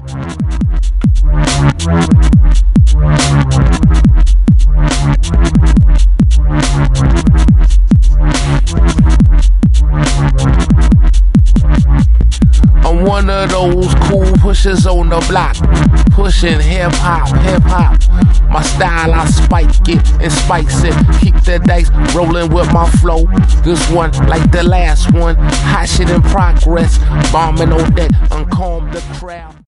I'm one of those cool pushers on the block, pushing hip hop. My style, I spike it and spice it. Keep the dice rolling with my flow. This one, like the last one, hot shit in progress. Bombing on deck, uncalm the crowd.